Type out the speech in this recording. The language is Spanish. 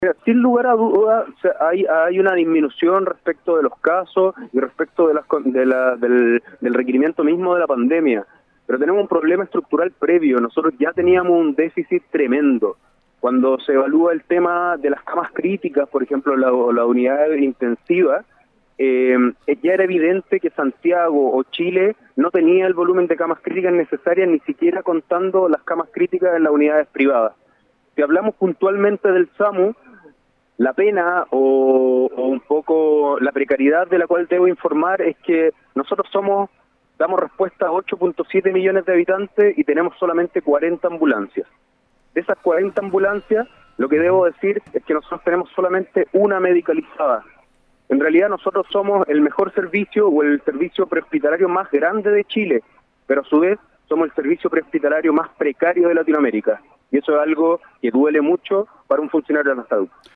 Mira, sin lugar a dudas, o sea, hay una disminución respecto de los casos y respecto del requerimiento mismo de la pandemia, pero tenemos un problema estructural previo. Nosotros ya teníamos un déficit tremendo. Cuando se evalúa el tema de las camas críticas, por ejemplo, la unidad intensiva, ya era evidente que Santiago o Chile no tenía el volumen de camas críticas necesarias, ni siquiera contando las camas críticas en las unidades privadas. Si hablamos puntualmente del SAMU, la pena o un poco la precariedad de la cual debo informar es que nosotros damos respuesta a 8.7 millones de habitantes y tenemos solamente 40 ambulancias. De esas 40 ambulancias, lo que debo decir es que nosotros tenemos solamente una medicalizada. En realidad nosotros somos el mejor servicio o el servicio prehospitalario más grande de Chile, pero a su vez somos el servicio prehospitalario más precario de Latinoamérica. Y eso es algo que duele mucho para un funcionario de la salud.